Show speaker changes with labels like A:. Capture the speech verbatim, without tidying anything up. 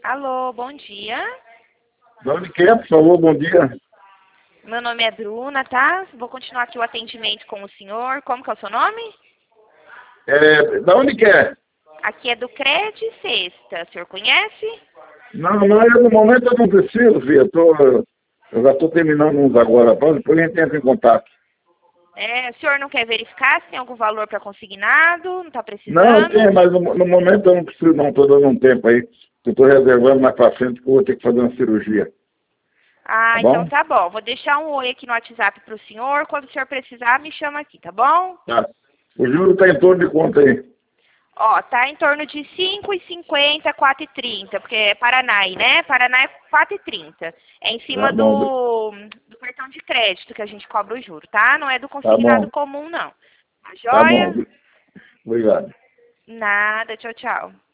A: Alô, bom dia.
B: De onde que é, por favor? Bom dia.
A: Meu nome é Bruna, tá? Vou continuar aqui o atendimento com o senhor. Como que é o seu nome?
B: É, da onde que é?
A: Aqui é do Cred Sexta. O senhor conhece?
B: Não, não, eu, no momento eu não preciso, filho. Eu, tô, eu já estou terminando uns agora. Depois a gente entra em contato.
A: É, o senhor não quer verificar se tem algum valor para consignado? Não está
B: Não,
A: precisando?
B: tem, mas no, no momento eu não preciso, não. Estou dando um tempo aí. Eu estou reservando mais para frente que eu vou ter que fazer uma cirurgia.
A: Ah,
B: Tá
A: então
B: bom?
A: tá bom. Vou deixar um oi aqui no WhatsApp para o senhor. Quando o senhor precisar, me chama aqui, tá bom?
B: Tá. O juro está em torno de quanto aí?
A: Ó, tá em torno de cinco e cinquenta, quatro e trinta, porque é Paraná aí, né? Paraná é quatro e trinta. É em
B: Tá
A: cima
B: bom,
A: do, do cartão de crédito que a gente cobra o juro, tá? Não é do
B: tá
A: consignado
B: bom,
A: comum, não. Tá
B: tá bom.
A: joia?
B: Obrigado.
A: Nada, tchau, tchau.